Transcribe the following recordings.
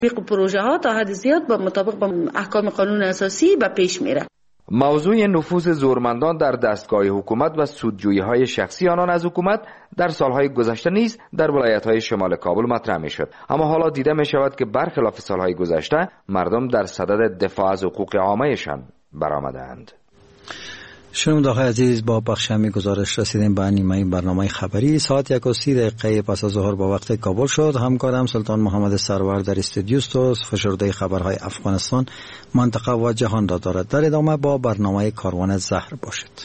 پروژه ها تا حد زیاد با مطابق با احکام قانون اساسی به پیش میره. موضوع نفوذ زورمندان در دستگاه حکومت و سودجویی‌های شخصی آنان از حکومت در سالهای گذشته نیز در ولایت‌های شمال کابل مطرح می‌شد، اما حالا دیده می‌شود که برخلاف سالهای گذشته مردم در صدد دفاع از حقوق عامه‌شان برآمدند. شنوندگان عزیز، با بخش همی گزارش رسیدیم به نیمه برنامه خبری. ساعت 1:30 پس از ظهر با وقت کابل شد. همکارم سلطان محمد سرور در استودیو است. فشرده خبرهای افغانستان، منطقه و جهان را دارد. در ادامه با برنامه کاروان زهر باشید.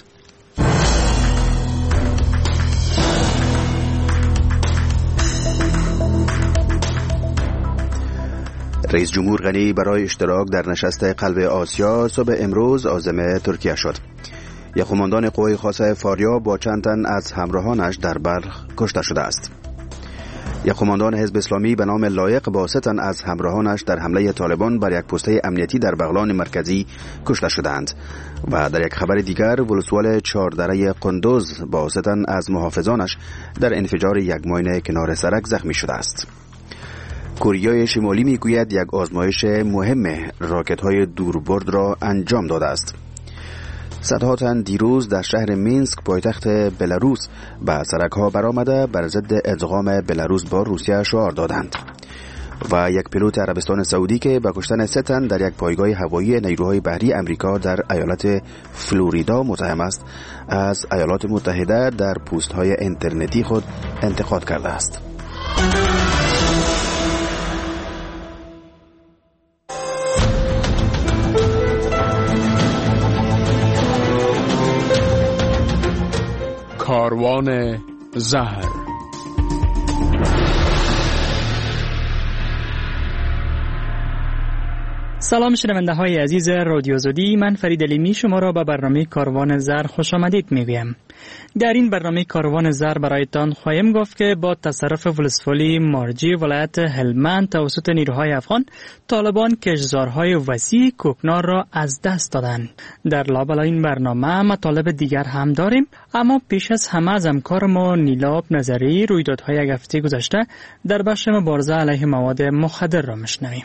رئیس جمهور غنی برای اشتراک در نشست قلب آسیا صبح امروز عازم ترکیه شد. یخماندان قوای خاصه فاریاب با چند تن از همراهانش در برق کشته شده است. یخماندان حزب اسلامی به نام لایق با 3 تن از همراهانش در حمله طالبان بر یک پسته امنیتی در بغلان مرکزی کشته شدند. و در یک خبر دیگر، ولسوال چهاردره قندوز با 3 تن از محافظانش در انفجار یک ماین کنار سرک زخمی شده است. کره شمالی میگوید یک آزمایش مهم راکت‌های دوربرد را انجام داده است. صدها تن دیروز در شهر مینسک پایتخت بلاروس به سرک‌ها برآمده بر ضد ادغام بلاروس با روسیه شعار دادند. و یک پیلوت عربستان سعودی که به کشتن 3 تن در یک پایگاه هوایی نیروهای بحری امریکا در ایالت فلوریدا متهم است، از ایالات متحده در پست‌های اینترنتی خود انتقاد کرده است. کاروان زهر. سلام شنونده های عزیز رادیو زودی، من فرید علیمی شما را به برنامه کاروان زهر خوش آمدید میگویم. در این برنامه کاروان زهر برایتان خواهیم گفت که با تصرف ولسوالی مارجی ولایت هلمند توسط نیروهای افغان، طالبان کشتزارهای وسیع کوکنار را از دست دادند. در لابلای این برنامه مطالب دیگر هم داریم، اما پیش از همه از همکار ما نیلاب نظری رویدادهای یک هفته گذشته در بخش مبارزه علیه مواد مخدر را میشنویم.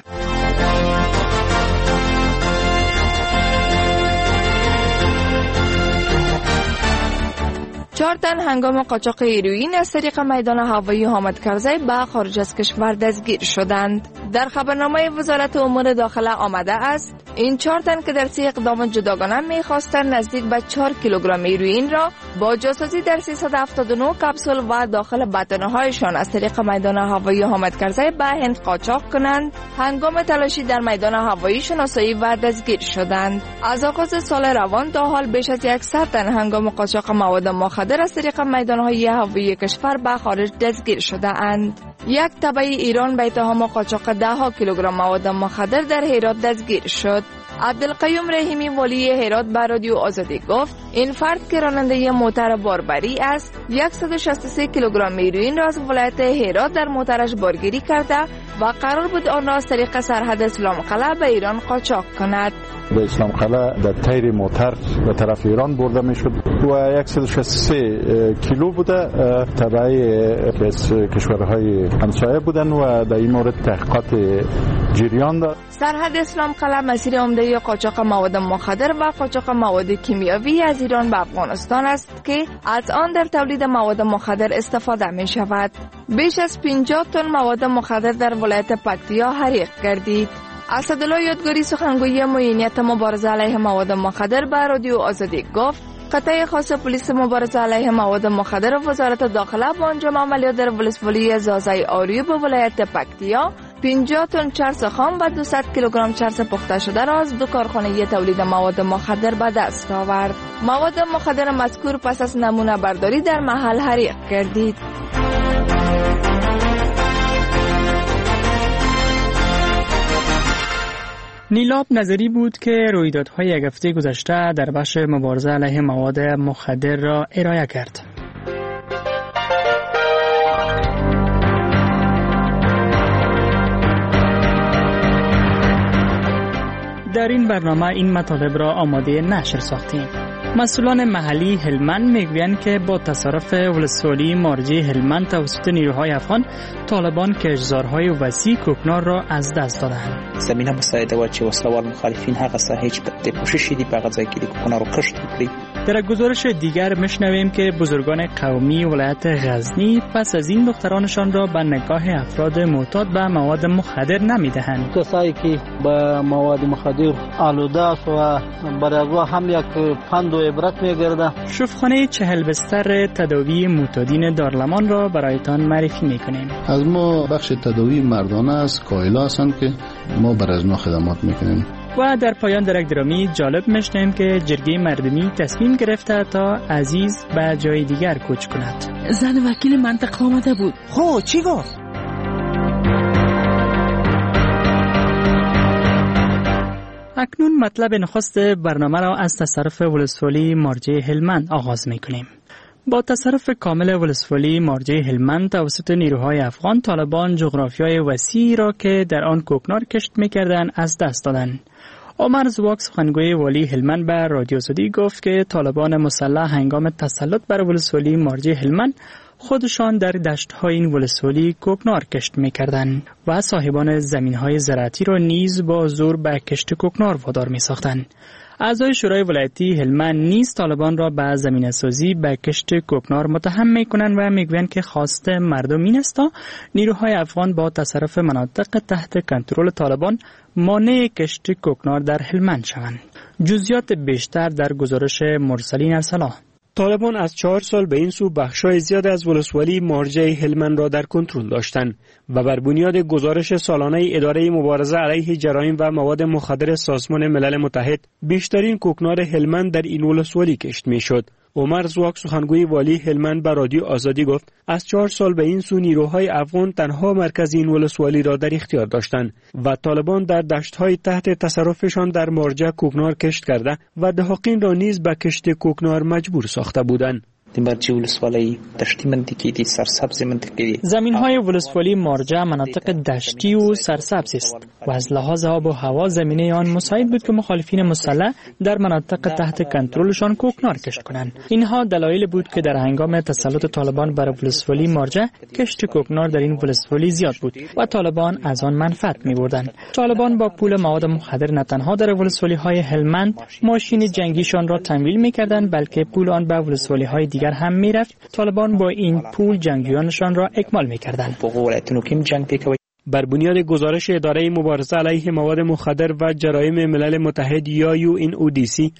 4 تن هنگام قاچاق هیروئین از طریق میدان هوایی حامد کرزی به خارج از کشور دستگیر شدند. در خبرنامه وزارت امور داخله آمده است این 4 تن که در 3 اقدام جداگانه می‌خواستند نزدیک به 4 کیلوگرم هیروئین را با جاسوسی در 379 کپسول و داخل بدنهایشان از طریق میدان هوایی حامد کرزی به هند قاچاق کنند، هنگام تلاشی در میدان هوایی شناسایی و دستگیر شدند. از آغاز سال روان تا حال بیش از 100 تن هنگام قاچاق مواد مخدر از طریق میدانهای هوایی کشور به خارج دستگیر شده اند. یک تبع ایران به اتهام قاچاق 10 کیلوگرم مواد مخدر در هرات دستگیر شد. عبدالقیوم رحیمی والی هرات به رادیو آزادی گفت این فرد که راننده موتر باربری است 163 کیلوگرم هیروئین را از ولایت هرات در موترش بارگیری کرده و قرار بود آن را از طریق سرحد اسلام قلعه به ایران قاچاق کند. به اسلام قلعه در تیر موتر به طرف ایران برده می شد و 163 کیلو بوده، تبع کشورهای همسایه بودن و در این مورد تحقیقات جریان دارد. سرحد اسلام قلعه مسیر عمده قاچاق مواد مخدر و قاچاق مواد کیمیاوی از ایران به افغانستان است که از آن در تولید مواد مخدر استفاده می شود. بیش از 50 تن مواد مخدر در ولایت پکتیا حریق گردید. اسدالله یادگاری سخنگوی معینیت مبارزه علیه مواد مخدر به رادیو آزادی گفت قطعه خاص پلیس مبارزه علیه مواد مخدر وزارت داخله با انجام عملیات در ولسوالی زازای آریو به ولایت پکتیا 50 تن چرس خام و 200 کیلوگرم چرس پخته شده را از 2 کارخانه تولید مواد مخدر به دست آورد. مواد مخدر مذکور پس از نمونه برداری در محل حریق گردید. نیلاب نظری بود که رویدادهای یک هفته گذشته در بخش مبارزه علیه مواد مخدر را ارائه کرد. در این برنامه این مطالب را آماده نشر ساختیم. مسئولان محلی هلمند میگویند که با تصرف ولسوالی مارجه هلمند توسط نیروهای افغان، طالبان کشتزارهای وسیع کوکنار را از دست دادند. زمینه مساعده و چې وسلوار مخالفین هغه ساحه چې په کوشش دي په هغه ځای کې د کوکنار رو کشت کړي. در گزارش دیگر میشنویم که بزرگان قومی ولایت غزنی پس از این دخترانشان را به نگاه افراد معتاد به مواد مخدر نمیدهند. کسایی که به مواد مخدر آلوده است و برای هم یک پند و عبرت میگرده. شفاخانه 40 بستر تداوی معتادین دارالمان را برایتان معرفی میکنیم. از ما بخش تداوی مردانه است، کایلا هستند که ما برای از ما خدمات میکنیم. و در پایان درک درامی جالب میشنیم که جرگه مردمی تصمیم گرفته تا عزیز به جای دیگر کوچ کند. زن وکیل منطقه آمده بود. خب چی گفت؟ اکنون مطلب نخست برنامه را از تصرف ولسوالی مارجه هلمند آغاز میکنیم. با تصرف کامل ولسوالی مارجه هلمند توسط نیروهای افغان، طالبان جغرافیای وسیعی را که در آن کوکنار کشت میکردند از دست دادند. عمر زواک سخنگوی والی هلمند به رادیو زدی گفت که طالبان مسلح هنگام تسلط بر ولسوالی مارجه هلمند خودشان در دشت‌های این ولسوالی کوکنار کشت می‌کردند و صاحبان زمین‌های زراعتی را نیز با زور به کشت کوکنار وادار می‌ساختند. اعضای شورای ولایتی هلمند نیز طالبان را به زمینه‌سازی به کشت کوکنار متهم می‌کنند و می‌گویند که خواست مردم این است تا نیروهای افغان با تصرف مناطق تحت کنترل طالبان مانع کشت کوکنار در هلمند شوند. جزئیات بیشتر در گزارش مرسلین ارسلا. طالبان از 4 سال به این سو بخشای زیاد از ولسوالی مارجه هلمند را در کنترل داشتند و بر بنیاد گزارش سالانه اداره مبارزه علیه جرایم و مواد مخدر سازمان ملل متحد بیشترین کوکنار هلمند در این ولسوالی کشت میشد. عمر زواک سخنگوی والی هلمند به رادیو آزادی گفت از 4 سال به این سو نیروهای افغان تنها مرکز این ولسوالی را در اختیار داشتند و طالبان در دشت‌های تحت تصرفشان در مارجه کوکنار کشت کرده و دهاقین را نیز به کشت کوکنار مجبور ساخته بودند. زمین‌های ولسوالی مارجه مناطق دشتی و سرسبز است و از لحاظ آب و هوا زمینه آن مساعد بود که مخالفین مسلح در مناطق تحت کنترلشان کوکنار کشت کنند. اینها دلایل بود که در هنگام تسلط طالبان بر ولسوالی مارجه کشت کوکنار در این ولسوالی زیاد بود و طالبان از آن منفعت می‌بردند. طالبان با پول مواد مخدر نه تنها در ولسوالی‌های هلمند ماشین جنگیشان را تمویل می‌کردند بلکه پول آن به ولسوالی‌های دیگر هم میرفت. طالبان با این پول جنگیانشان را اکمال میکردند. بر بنیاد گزارش اداره مبارزه علیه مواد مخدر و جرایم ملل متحد یا UNODC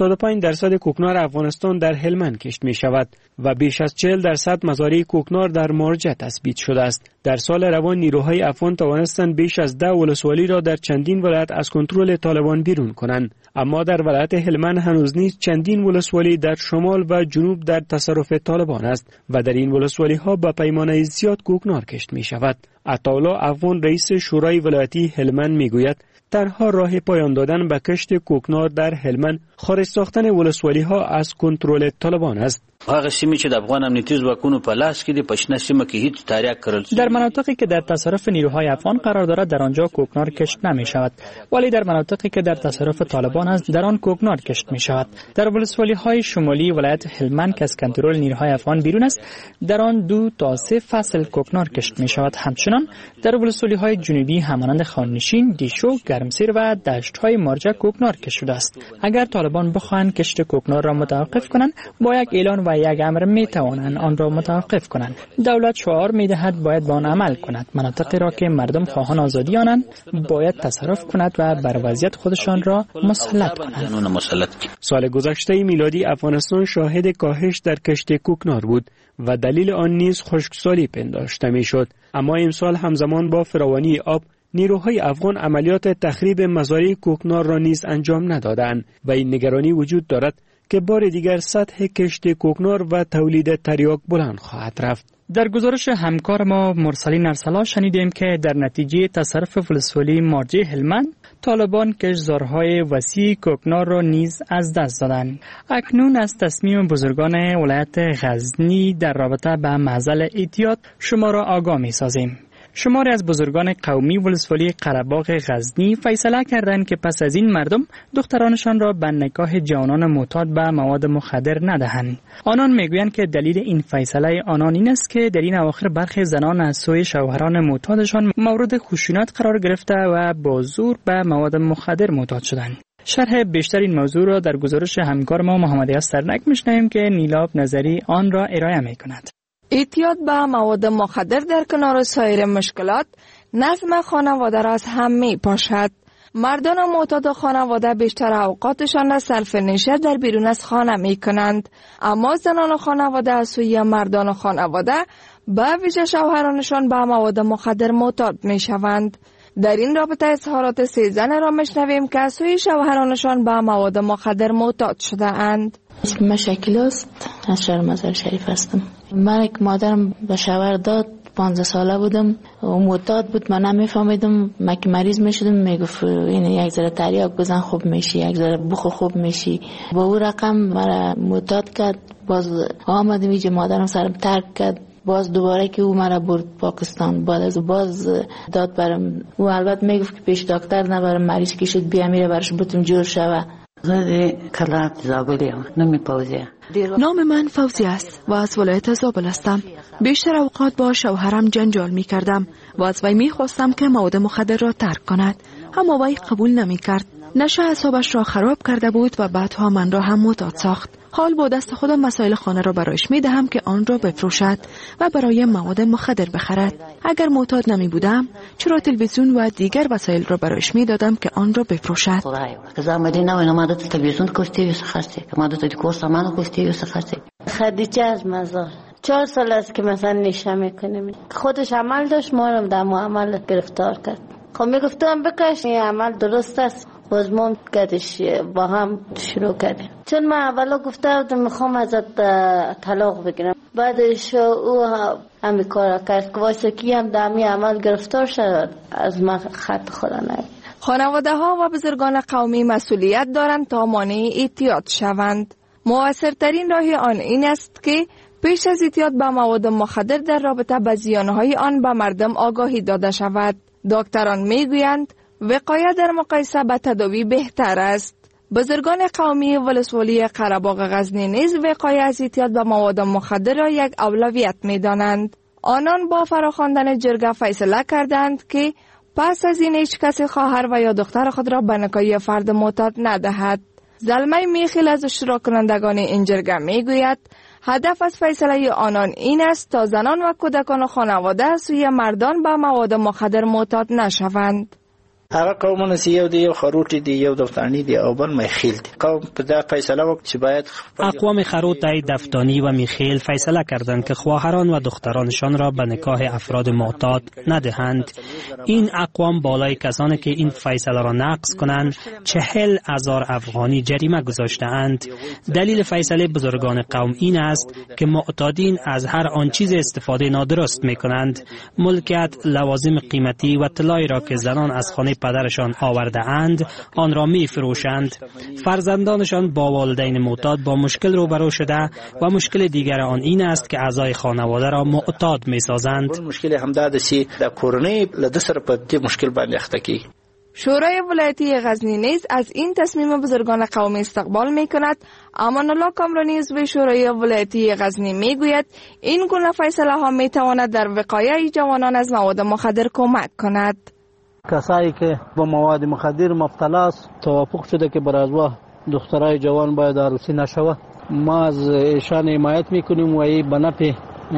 85% کوکنار افغانستان در هلمند کشت می شود و بیش از 40% مزارع کوکنار در مارجه تثبیت شده است. در سال روان نیروهای افغان توانستند بیش از 10 ولسوالی را در چندین ولایت از کنترل طالبان بیرون کنند، اما در ولایت هلمند هنوز نیز چندین ولسوالی در شمال و جنوب در تصرف طالبان است و در این ولسوالی ها به پیمانه زیاد کوکنار کشت می شود. عطاالله افغان رئیس شورای ولایتی هلمند میگوید تنها راه پایان دادن به کشت کوکنار در هلمند خارج ساختن ولسوالی ها از کنترل طالبان است. هغه سیمې چې د افغان امنیتي ځواکونو په لاس کې دي په شنه سیمه کې هیڅ تاریخ کړل. در مناطقی که در تصرف نیروهای افغان قرار دارد در آنجا کوکنار کشت نمی شود، ولی در مناطقی که در تصرف طالبان است در آن کوکنار کشت می شود. در ولسوالی های شمالی ولایت هلمند که از کنترل نیروهای افغان بیرون است در آن 2 تا 3 فصل کوکنار کشت می شود. همچنان در ولسوالی های جنوبی همانند خاننشین، دیشو، گرمسیر و دشت های مارجه کوکنار کشت شده است. اگر طالبان بخواهند کشت کوکنار را متوقف کنند با یک اعلان و یک امر می توانند آن را متوقف کنند. دولت شعار می دهد باید با آن عمل کند. مناطقی را که مردم خواهان آزادی آنند باید تصرف کند و بر وضعیت خودشان را مسلط کنند. سال گذشته میلادی افغانستان شاهد کاهش در کشت کوکنار بود و دلیل آن نیز خشکسالی پنداشته می شد، اما امسال همزمان با فراوانی آب نیروهای افغان عملیات تخریب مزارع کوکنار را نیز انجام ندادند و این نگرانی وجود دارد که بار دیگر سطح کشت کوکنار و تولید تریاک بلند خواهد رفت. در گزارش همکار ما مرسلین ارسلا شنیدیم که در نتیجه تصرف ولسوالی مارجه هلمند طالبان کشتزارهای وسیع کوکنار را نیز از دست دادند. اکنون از تصمیم بزرگان ولایت غزنی در رابطه به معضل اعتیاد شما را آگاه می سازیم. شماری از بزرگان قومی ولسوالی قره‌باغ غزنی فیصله کردند که پس از این مردم دخترانشان را به نکاح جوانان معتاد به مواد مخدر ندهند. آنان میگویند که دلیل این فیصله آنان این است که در این اواخر برخی زنان از سوی شوهران معتادشان مورد خشونت قرار گرفته و با زور به مواد مخدر معتاد شدند. شرح بیشتر این موضوع را در گزارش همکار ما محمد یاسر سرنک میشنویم که نیلاب نظری آن را ارائه میکند. اعتیاد به مواد مخدر در کنار سایر مشکلات نظم خانواده را از هم می پاشد. مردان معتاد خانواده بیشتر اوقاتشان را صرف نشر در بیرون از خانه می کنند، اما زنان خانواده از سوی مردان خانواده به ویژه شوهرانشان به مواد مخدر معتاد می شوند. در این رابطه اظهارات 3 زن را میشنویم که از سوی شوهرانشان به مواد مخدر معتاد شده اند. اسم شکل است، از شهر مزار شریف هستم. من یک مادرم به شوهر داد، 15 ساله بودم و معتاد بود، من نمیفهمیدم. من که مریض میشدم میگفت این یک ذره تریاک بزن خوب میشی، یک ذره بخور خوب میشی. با اون رقم مرا معتاد کرد. باز آمدم اینجا مادرم سرم ترک کرد. باز دوباره که او مرا برد پاکستان، بعد از باز داد برم. او البته میگفت که پیش دکتر نبرم، مریض که شد بیا میره برش بتم جور شوه. نام من فوزی است و از ولایت زابل هستم. بیشتر اوقات با شوهرم جنجال می کردم و از وی می خواستم که مواد مخدر را ترک کند، اما وی قبول نمی کرد. نشه اعصابش را خراب کرده بود و بعدها من را هم معتاد ساخت. حال با دست خودم مسائل خانه را برایش می دهم که آن را بفروشد و برای مواد مخدر بخرد. اگر معتاد نمی بودم چرا تلویزیون و دیگر وسایل را برایش می دادم که آن را بفروشد. خدیجه از مزار 4 سال است که مثلا نشه میکنیم. خودش عمل داشت، ما رو در معامل گرفتار کرد. خب میگفتم بکش این عمل درست است، باز ما کدش با هم شروع کردیم. چون من اولا گفته بودم میخوام ازت طلاق بگیرم، بعدش او همین کار کرد که واسه کی هم در همین عمل گرفتار شد، از من خط خدا نگیر. خانواده ها و بزرگان قومی مسئولیت دارند تا مانع اعتیاد شوند. موثرترین راه آن این است که پیش از اعتیاد به مواد مخدر در رابطه با زیانهای آن به مردم آگاهی داده شود. دکتران میگویند وقایه در مقایسه با تداوی بهتر است. بزرگان قومی ولسوالی قره‌باغ غزنی نیز وقایه از اعتیاد به مواد مخدر را یک اولویت می‌دانند. آنان با فراخواندن جرگه فیصله کردند که پس از این هیچ کسی خواهر و یا دختر خود را به نکاح فرد معتاد ندهد. زلمه میخیل از اشتراک کنندگان این جرگه میگوید هدف از فیصله آنان این است تا زنان و کودکان خانواده سوی مردان به مواد مخدر معتاد نشوند. هر قومونه یو دی یو خروټی دی یو دفتانی دی او بل میخیل دی. قوم په دا فیصله وکړي چې باید اقوام خروټی دفتانی و میخیل فیصله کردند که خواهران و دخترانشان را به نکاح افراد معتاد ندهند. این اقوام بالای کسانی که این فیصله را نقض کنند 40,000 افغانی جریمه گذاشته‌اند. دلیل فیصله بزرگان قوم این است که معتادین از هر آن چیز استفاده نادرست میکنند. ملکیت، لوازم قیمتی و طلایی را که زنان از خانه پدرشان آورده اند آن را می فروشند. فرزندانشان با والدین معتاد با مشکل روبرو شده و مشکل دیگر آن این است که اعضای خانواده را معتاد می سازند. مشکل همداد سی در کورنۍ لدسر په دې مشکل باندې اخته کی. شورای ولایتی غزنی نیز از این تصمیم بزرگان قومی استقبال می کند. امان الله کامرانی عضو شورای ولایتی غزنی می گوید این گونه فیصله ها می تواند در وقایع جوانان از مواد مخدر کمک کند. کسایی که با مواد مخدر مبتلا است توافق شده که برای دخترای جوان باید عروسی نشود. ما از ایشان حمایت میکنیم و این به نفع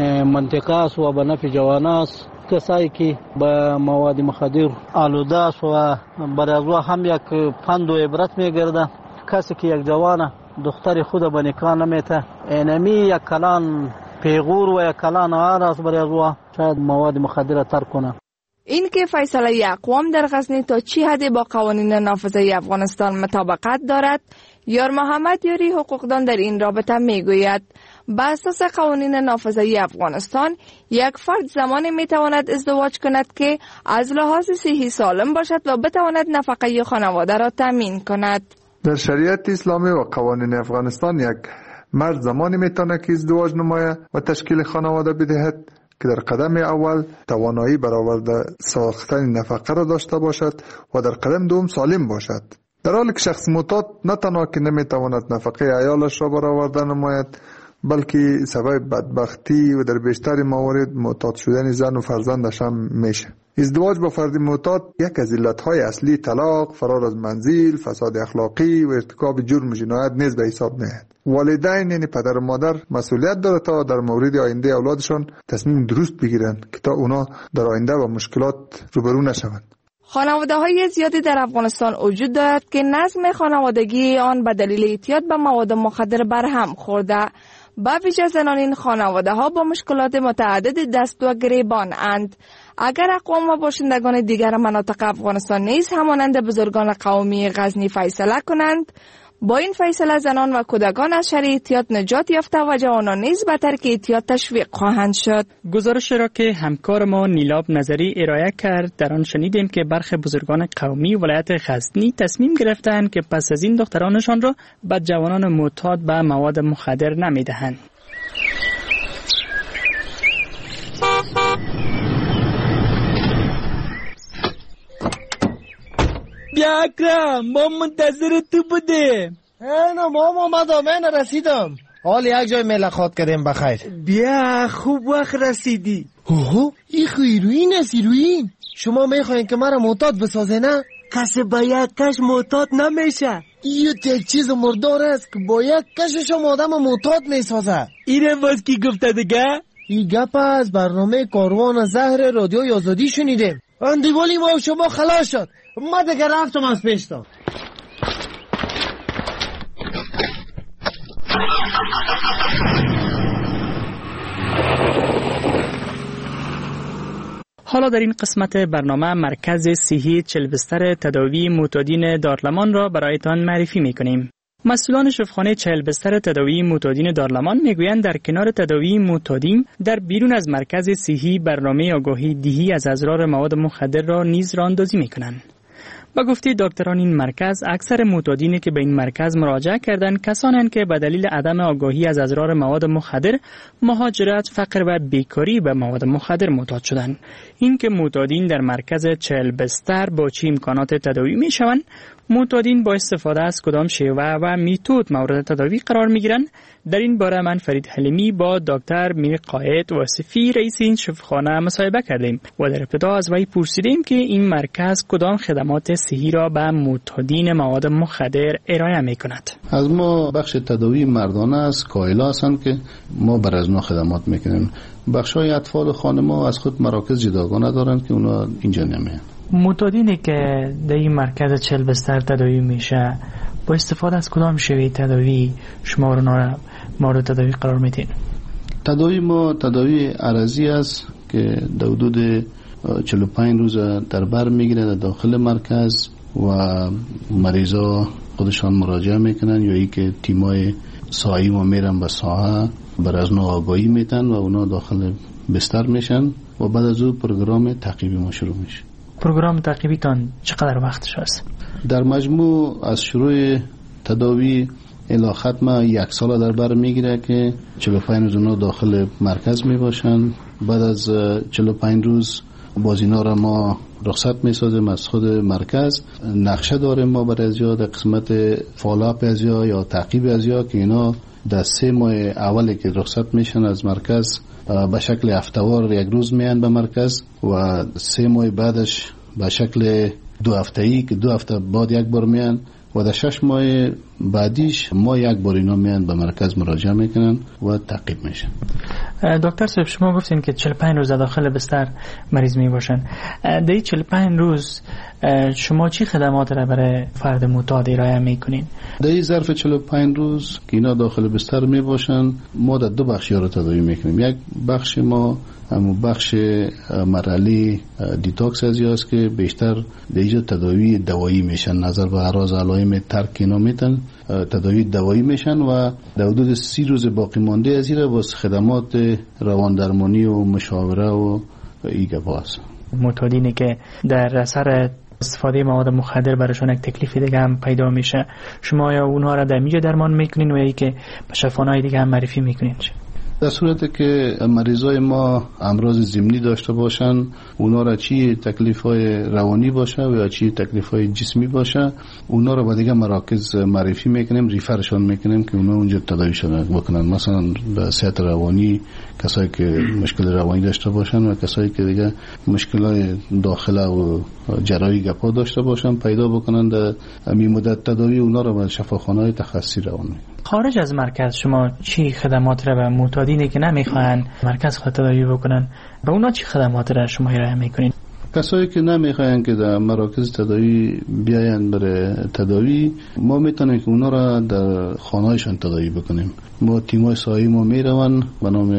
منطقه است و به نفع جوان است. کسایی که با مواد مخدر آلوده است و برای هم یک پند و عبرت میگرده. کسی که یک جوان دختر خود به نکاح نمیته اینمی یک کلان پیغور و یک کلان آر است برای شاید مواد مخدر ترک کنه. این که فیصله اقوام در غزنی تا چی حدی با قوانین نافذه افغانستان مطابقت دارد، یار محمد یاری حقوقدان در این رابطه میگوید بر اساس قوانین نافذه افغانستان یک فرد زمانی میتواند ازدواج کند که از لحاظ صحی سالم باشد و بتواند نفقه خانواده را تامین کند. در شریعت اسلامی و قوانین افغانستان یک مرد زمانی میتونه که ازدواج نماید و تشکیل خانواده بدهد که در قدم اول توانایی برآورده ساختن نفقه را داشته باشد و در قدم دوم سالم باشد. در حالی که شخص معتاد نه تنها که نمیتواند نفقه عیالش را برآورده نماید، بلکه سبب بدبختی و در بیشتر موارد معتاد شدن زن و فرزندش هم میشه. ازدواج با فرد معتاد یک از علتهای اصلی طلاق، فرار از منزل، فساد اخلاقی و ارتکاب جرم و جنایت نیز به حساب میاد. والدین یعنی پدر و مادر مسئولیت داره تا در مورد آینده اولادشان تصمیم درست بگیرن که تا اونا در آینده با مشکلات روبرو نشوند. خانواده‌های زیادی در افغانستان وجود دارد که نظم خانوادگی آن به دلیل اعتیاد به مواد مخدر برهم خورده. به ویژه زنان این خانواده‌ها با مشکلات متعدد دست و گریبان اند. اگر اقوام و باشندگان دیگر مناطق افغانستان نیز همانند بزرگان قومی غزنی فیصله کنند، با این فیصله زنان و کودکان از شر اعتیاد نجات یافته و جوانان نیز به ترک اعتیاد تشویق خواهند شد. گزارش را که همکار ما نیلاب نظری ارائه کرد، در آن شنیدیم که برخی بزرگان قومی ولایت غزنی تصمیم گرفتند که پس از این دخترانشان را به جوانان معتاد به مواد مخدر نمیدهند. بیا اکرم، ما منتظر تو بودیم. نه مام آمدم، من رسیدم. حال یک جای ملاقات کردیم بخیر. بیا خوب وقت رسیدی. اوه این هیروئین است. هیروئین شما میخواین که مرا معتاد بسازه نه؟ کسی با یک کش معتاد نمیشه. این یک چیز مردار است که با یک کشش هم آدم معتاد میسازه. اینه باز کی گفته دیگه؟ این گپ از برنامه کاروان زهر رادیوی آزادی شنیدیم. اندیوالی ما و شما خلاص شد. ما دیگه رفتم از پیشتا. حالا در این قسمت برنامه مرکز صحی 40 بستر تداوی معتادین دارلمان را برایتان معرفی می‌کنیم. مسئولان شفاخانه 40 بستر تداوی معتادین دارلمان میگویند در کنار تداوی معتادین در بیرون از مرکز صحی برنامه آگاهی دهی از اضرار مواد مخدر را نیز راهاندازی می‌کنند. با گفته دکتران این مرکز، اکثر معتادینی که به این مرکز مراجعه کردند کسانند که به دلیل عدم آگاهی از اضرار مواد مخدر، مهاجرت، فقر و بیکاری به مواد مخدر معتاد شدند. این که معتادین در مرکز 40 بستر با چه امکانات تداوی می شوند، معتادین با استفاده از کدام شیوه و میتود مورد تداوی قرار می گیرند، در این باره من فرید حلیمی با دکتر میر قائد واصفی رئیس این شفاخانه مصاحبه کردیم و در ابتدا از وی پرسیدیم که این مرکز کدام خدمات صحی را به معتادین مواد مخدر ارائه می کند. از ما بخش تداوی مردانه است، کایلا هستند که ما بر از ما خدمات میکنیم. بخش‌های اطفال خانه ما از خود مراکز جداگانه دارند که اونا اینجا نمیان. معتادینی که در این مرکز 40 بستر تداوی میشه با استفاده از کدام شیوه تداوی شما رو مورد تداوی قرار میدین؟ تداوی ما تداوی عرضی است که در حدود 45 روز در بر میگیره در داخل مرکز و مریضا خودشان مراجعه میکنن یا ای که تیمای ساحی ما میرن به ساحه بر از نوع آگاهی میتن و اونا داخل بستر میشن و بعد از اون پروگرام تعقیبی ما شروع میشه. پروگرام تعقیبیتان چقدر وقتش هست؟ در مجموع از شروع تداوی الی ختم 1 سال در بر میگیره که 45 روز اونا داخل مرکز میباشن. بعد از 45 روز باز اینا را ما رخصت میسازیم از خود مرکز. نقشه داریم ما برای ازیا در قسمت فالوآپ ازیا یا تعقیب ازیا که اینا در 3 ماه اولی که رخصت میشن از مرکز به شکل هفته‌وار 1 روز میان به مرکز و 3 ماه بعدش به شکل 2 هفته‌ای که 2 هفته بعد 1 بار میان و در 6 ماه بعدیش ما 1 بار اینا میان به مرکز مراجعه میکنن و تعقیب میشن. دکتر صاحب شما گفتین که 45 روز داخل بستر مریض می باشن. در 45 روز شما چی خدمات را برای فرد معتاد ارائه میکنین؟ در این ظرف 45 روز که اینا داخل بستر می باشن ما در 2 بخش را تداوی میکنیم. یک بخش ما همون بخش مرحله دیتاکس است که بیشتر در اینجا تداوی دوایی میشن، نظر به اعراض علائم ترک اینا میتن تداوی دوایی میشن و در حدود 30 روز باقی مانده از این واسه خدمات روان درمانی و مشاوره و ایگه هست. معتادینی که در اثر استفاده مواد مخدر براشون یک تکلیف دیگه هم پیدا میشه، شما یا اونها را در اینجا درمان میکنین و یا که به شفاخانه‌های دیگه هم معرفی میکنین؟ در صورتی که مریضای ما امراض ضمنی داشته باشن، اونا را چی تکلیف‌های روانی باشه و یا چی تکلیف‌های جسمی باشه، اونا را به دیگه مراکز معرفی میکنیم، ریفرشان میکنیم که اونا اونجا تداویشون بکنن. مثلا به صحت روانی کسایی که مشکل روانی داشته باشن و کسایی که دیگه مشکلات داخله و جراحی گپا داشته باشن پیدا بکنن، در همین مدت تداوی اونا را به شفاخانه‌های تخصصی روان میکنن. خارج از مرکز شما چی خدمات را به معتادینی که نمیخواهند مرکز خود تداوی بکنن و اونا چی خدمات را شما ارائه میکنید؟ کسایی که نمیخواین که در مراکز تداوی بیاین برای تداوی، ما میتونیم که اونا را در خانه‌هایشان تداوی بکنیم. ما تیمای سایه ما میرون به نام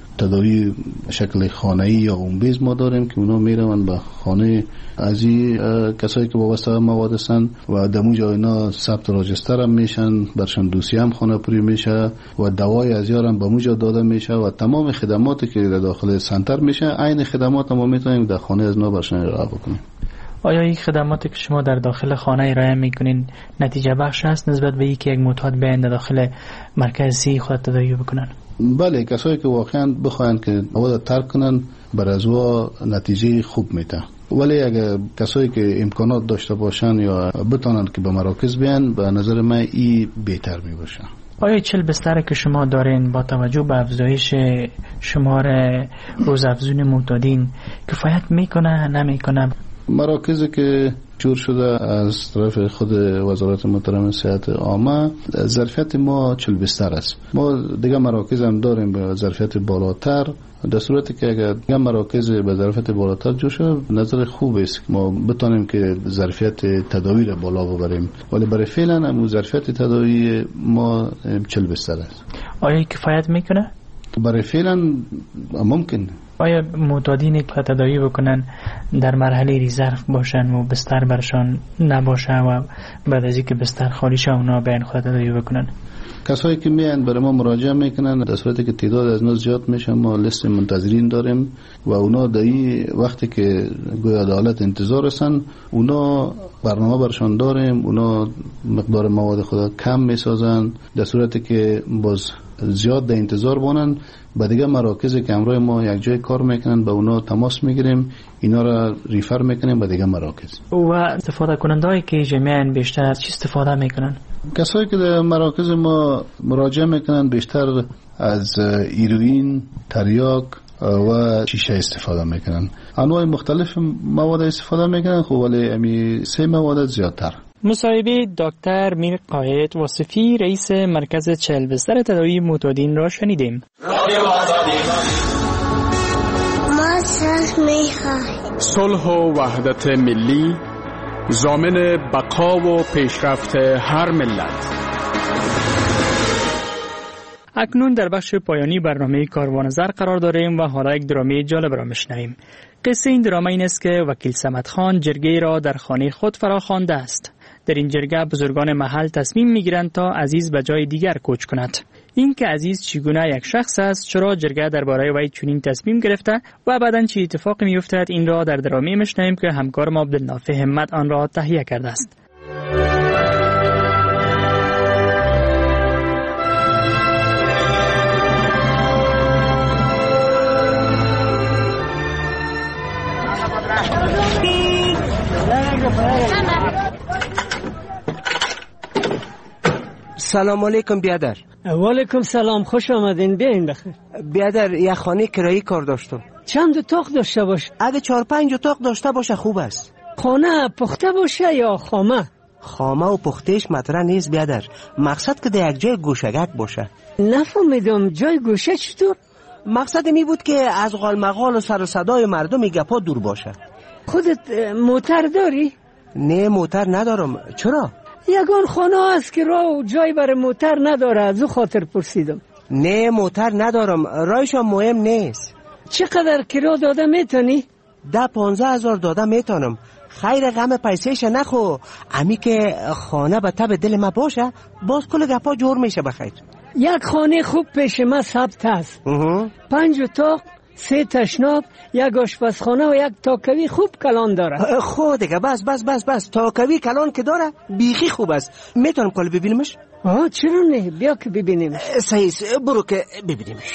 تداوی شکل خانه‌ای یا اومبیز ما داریم که اونا میرون به خانه از کسایی که وابسته به مواد هستند و دموجا اینا ثبت راجستر هم میشن، برشان دوسیه هم خانه پوری میشه و دوای از یارم به موجا داده میشه و تمام خدماتی که در داخل سنتر میشه عین خدمات ما میتونیم در خانه از نا برشان ارائه بکنیم. آیا این خدماتی که شما در داخل خانه ارائه میکنین نتیجه بخش است نسبت به اینکه یک معتاد بیاین در داخل مرکزی خود تداوی بکنن؟ بله، کسایی که واقعا بخواین که مواد ترک کنن بر از وا نتیجه خوب میده، ولی اگر کسایی که امکانات داشته باشن یا بتونن که به مراکز بیان، به نظر من این بهتر می باشه. آیا 40 بستر که شما دارین با توجه به افزایش شمار روزافزون معتادین کفایت میکنه نمیکنه؟ مراکزی که جور شده از طرف خود وزارت محترم صحت عامه، ظرفیت ما 40 بستر است. ما دیگه مراکز هم داریم به ظرفیت بالاتر، در صورتی که اگر دیگه مراکز به ظرفیت بالاتر جور شد نظر خوب است ما بتونیم که ظرفیت تداوی را بالا ببریم، ولی برای فعلا هم ظرفیت تداوی ما 40 بستر است. آیا کفایت میکنه؟ برای فعلا ممکن. آیا معتادینی که تداوی بکنن در مرحله ریزرو باشن و بستر برشان نباشه و بعد از اینکه بستر خالی شه اونا بیان خود تداوی بکنن؟ کسایی که میان برای ما مراجعه میکنن در صورتی که تعداد از اینا زیاد میشه ما لیست منتظرین داریم و اونا در این وقتی که گویا عدالت انتظار هستن اونا برنامه برشان داریم، اونا مقدار مواد خود کم میسازن، در صورتی که باز زیاد در انتظار بونن با دیگه مراکزی که همراه ما یک جای کار میکنن با اونا تماس میگیریم، اینا را ریفر میکنیم با دیگه مراکز. و استفاده کنندهایی که جمعاً بیشتر چی استفاده میکنن؟ کسایی که در مراکز ما مراجعه میکنن بیشتر از هیروئین، تریاک و شیشه استفاده میکنن. انواع مختلف مواد استفاده میکنن، خب ولی امی 3 مواد زیادتر. مصاحبه دکتر میر قائد وصفی رئیس مرکز 40 بستر تداوی معتادین را شنیدیم. ما صلح میخواهیم. صلح و وحدت ملی ضامن بقا و پیشرفت هر ملت. اکنون در بخش پایانی برنامه کاروان زر قرار داریم و حالا یک درامه جالب را میشنویم. قصه این درامه این است که وکیل صمد خان جرگه را در خانه خود فرا خوانده است. در این جرگه بزرگان محل تصمیم میگیرند تا عزیز به جای دیگر کوچ کند. این که عزیز چگونه یک شخص است، چرا جرگه درباره وی چنین تصمیم گرفته و بعداً چه اتفاقی میافتد، این را در درامه میشنویم که همکار ما عبدالنافع همت آن را تهیه کرده است. سلام علیکم بیادر. و علیکم سلام، خوش آمدین، بیاین بخیر. بیادر یک خانه کرایی کار داشتم. چند اتاق داشته باشه؟ اگه 4-5 اتاق داشته باشه خوب است. خانه پخته باشه یا خامه؟ خامه و پختهش مطرح نیست بیادر، مقصد که در یک جای گوشگک باشه. نفهمیدم جای گوشه چطور؟ مقصد می بود که از غالمغال و سر و صدای مردم گپا دور باشه. خودت موتر داری؟ نه موتر ندارم. چرا؟ یگان خانه است که راه و جای برای موتر نداره، از او خاطر پرسیدم. نه موتر ندارم، راهش مهم نیست. چقدر کرا داده میتونی؟ 10-15 هزار داده میتونم. خیر غم پیسهش نخو، امی که خانه به تب دل ما باشه باز کل گپا جور میشه. بخیر یک خانه خوب پیش ما ثبت است. 5 اتاق، 3 تشناب، 1 آشپزخانه و 1 تاکوی خوب کلان داره. خود دیگه بس تاکوی کلان که داره بیخی خوب است. میتونم کل ببینمش؟ چرا نه؟ بیا که ببینیم. صحیح، برو که ببینیمش.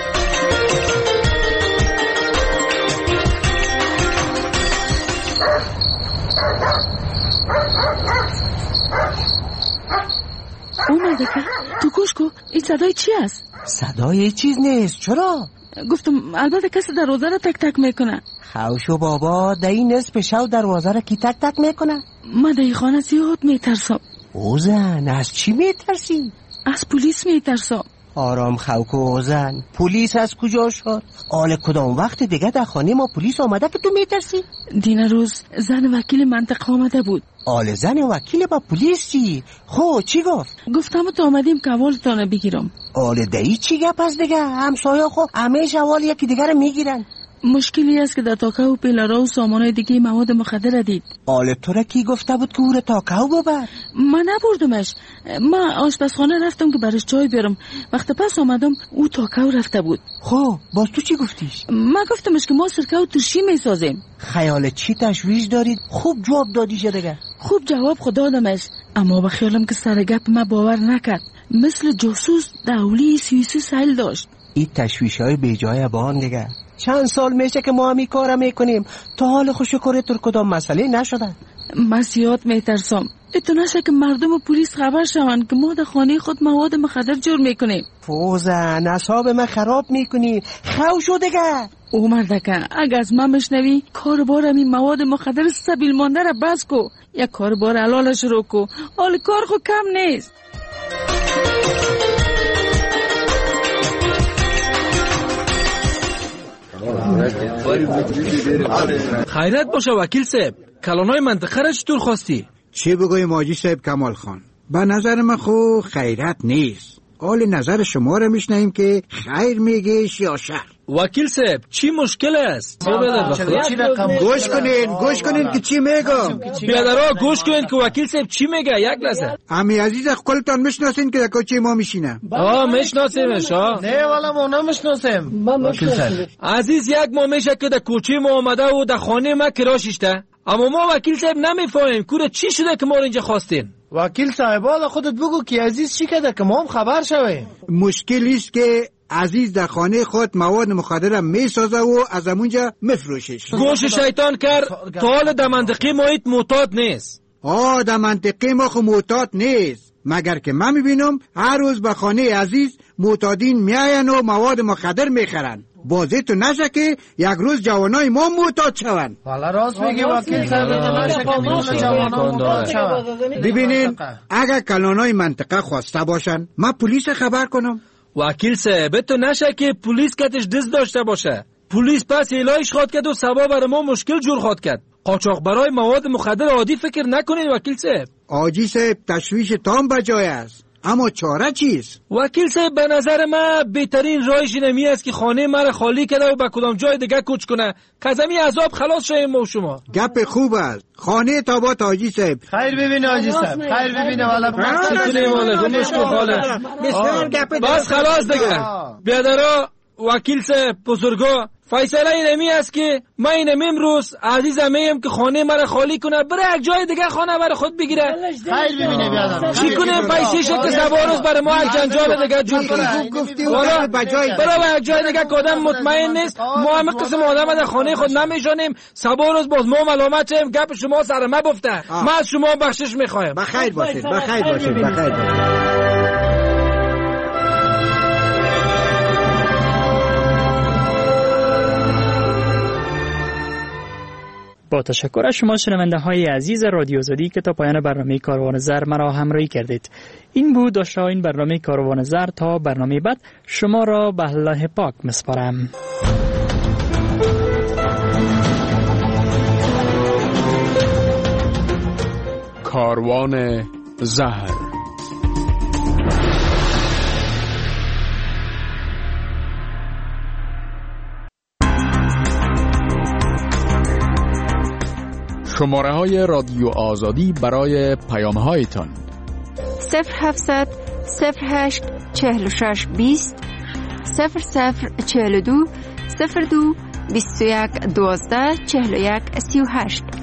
اومده که تو گوش کو، این صدای چی است؟ صدای چیز نیست. چرا؟ گفتم البته کسی دروازه را تک تک میکنه. خوشو بابا، در این نصف شب دروازه را کی تک تک میکنه؟ من در این خانه زیاد میترسم. اوزن، از چی میترسی؟ از پلیس میترسم. آرام خوکو اوزن، پلیس از کجا شد؟ آل کدام وقت دیگه در خانه ما پلیس آمده که تو میترسی؟ دین روز زن وکیل منطقه آمده بود. آل زن وکیل با پلیس چی؟ خو چی گفت؟ گفتم تو آمدیم که اولتانه بگیرم. آل دایی چی گپ از دیگه؟ همسایه خو همیشه اول یکی دیگه رو میگیرن. مشکلی است که در تاکه و پیلارا و سامانهای دیگه مواد مخدر دید. آل تو را کی گفته بود که او را تاکه و ببر؟ من نبردمش. من آشپزخانه رفتم که برش چای بیارم. وقت پس آمدم او تاکه و رفته بود. خب باز تو چی گفتیش؟ من گفتمش که ما سرکه و ترشی میسازیم. خیال چی تشویش دارید؟ خوب جواب دادیش دیگه. خوب جواب خود دادمش، اما به خیالم که سر گپ ما باور نکرد. مثل جاسوس دولی سوئیسی سایل داشت. این تشویش‌های بیجای بان دیگه. چند سال میشه که ما همی کارم میکنیم، تا حال خوشکاره تر کدام مسئله نشده. من زیاد میترسم اتو نشه که مردم و پلیس خبر شوند که ما در خانه خود مواد مخدر جور میکنیم. فوزن، اعصاب من خراب میکنی. خو شو دیگه. او مردکه اگه از من بشنوی کار بار همین مواد مخدر سبیل مانده را بس کو، یک کار بار حلال شروع کو. حال کار خود کم نیست. خیرت باشه وکیل صاحب، کلانای منطقه را چطور خواستی؟ چی بگویم حاجی صاحب کمال خان؟ به نظر من خو خیرت نیست. حال نظر شما را میشنیم که خیر میگیش یا شر. وکیل صاحب چی مشکل است؟ گوش کنین که چی میگم. بیادرها گوش کنین که وکیل صاحب چی میگه. یک لحظه. امی عزیز خودتان میشناسین که در کوچه ما میشینه؟ میشناسیمش. نه والا ما نمیشناسیم. وکیل صاحب عزیز، یک ما میشه که در کوچه ما آمده و در خانه ما کراشیشته، اما ما وکیل صاحب نمیفهمیم کوره چی شده که ما اینجا خواستین. وکیل صاحب حالا خودت بگو که عزیز چی کرده که ما هم خبر شویم. مشکلی است که عزیز در خانه خود مواد مخدر میسازه و از همونجا میفروشش. گوش شیطان کرد. تا حال در منطقه ما ایت معتاد نیست. در منطقه ما خو معتاد نیست، مگر که من میبینم هر روز به خانه عزیز معتادین میاین و مواد مخدر میخرن. بازی تو نشه که یک روز جوانای ما معتاد شون. والا راست میگی وکیل صاحب، نشه که کل جوانا معتاد شون. ببینین اگر کلانای منطقه خواسته باشن من پلیس خبر کنم. وکیل صاحب تو نشه که پلیس کتش دست داشته باشه. پلیس پس ایلایش خواد کرد و سبا برای ما مشکل جور خواد کرد. قاچاق برای مواد مخدر عادی فکر نکنین وکیل صاحب. آجی صاحب تشویش تام بجای است، اما چاره چیست؟ وکیل صاحب به نظر من بهترین راهش اینمی است که خانه مرا خالی کنه و به کدام جای دیگه کوچ کنه که از همین عذاب خلاص شویم ما و شما. گپ خوب است. خانه تابات حاجی صاحب. خیر ببینه حاجی صاحب، خیر ببینه. والا بس خلاص دیگه. بیادرها وکیل صاحب بزرگا، فیصله اینمی است که من اینم امروز عزیزم که خانه مرا خالی کنه بره یک جای دیگه خانه برای خود بگیره. خیر ببینه بیادر چی کنه پیسیش که سبا روز برای ما یک جنجال دیگه جور کنه. والا برای یک جای دیگه که آدم مطمئن نیست. ما همه قسم آدم در خانه خود نمیشانیم. سبا روز باز ما ملامت شیم گپ شما سر ما بفته. من از شما بخشش میخوایم. بخیر باشید، بخیر باشید، بخیر باشید. با تشکر از شما شنونده های عزیز رادیو آزادی که تا پایان برنامه کاروان زر مرا همراهی کردید. این بود داشته این برنامه کاروان زر. تا برنامه بعد شما را به الله پاک مسپارم. کاروان زهر. شماره های رادیو آزادی برای پیام هایتان 0700 08 46 20 0042 02 21 12 41 38.